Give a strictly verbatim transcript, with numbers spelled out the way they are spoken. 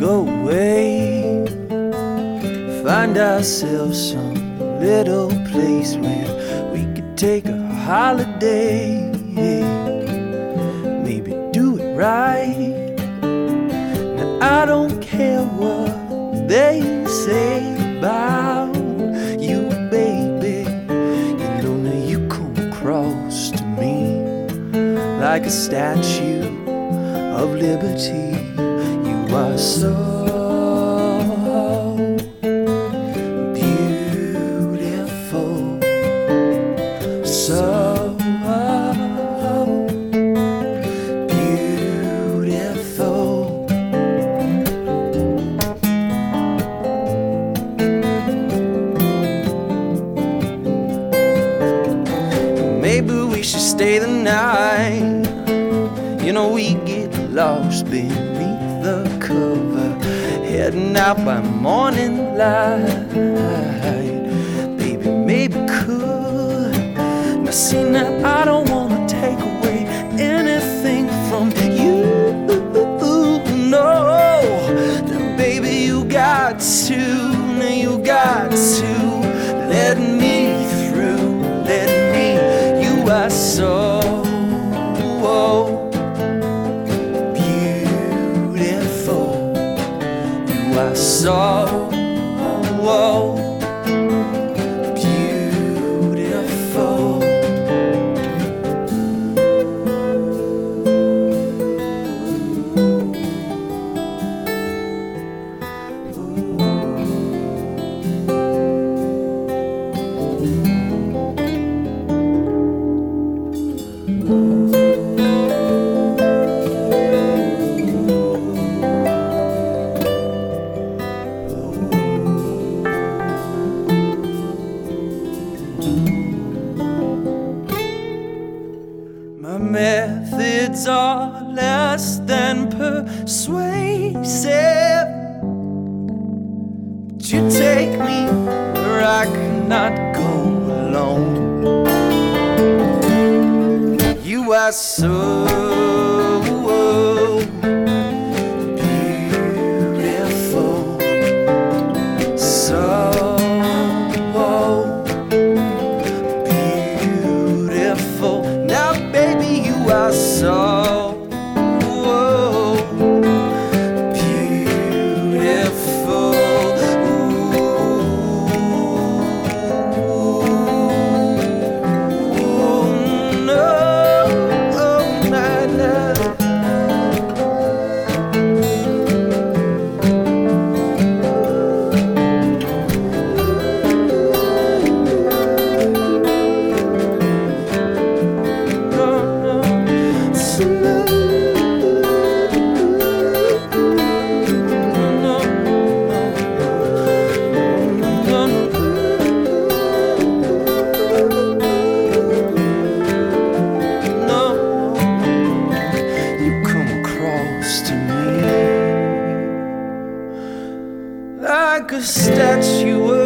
go away, find ourselves some little place where we could take a holiday, maybe do it right. Now I don't care what they say about you, baby. You know now you come across to me like a statue of liberty. You are so so beautiful. Maybe we should stay the night. You know we get lost beneath the cover, heading out by morning light. Baby, maybe could. See now, I don't wanna take away anything from you, no. Then baby, you got to, you got to let me through, let me. You are so beautiful. You are so my methods are less than persuasive, but you take me where I cannot go alone. You are so beautiful, so beautiful. Now baby, you are so beautiful. Ooh, no, oh, my love. Like a statue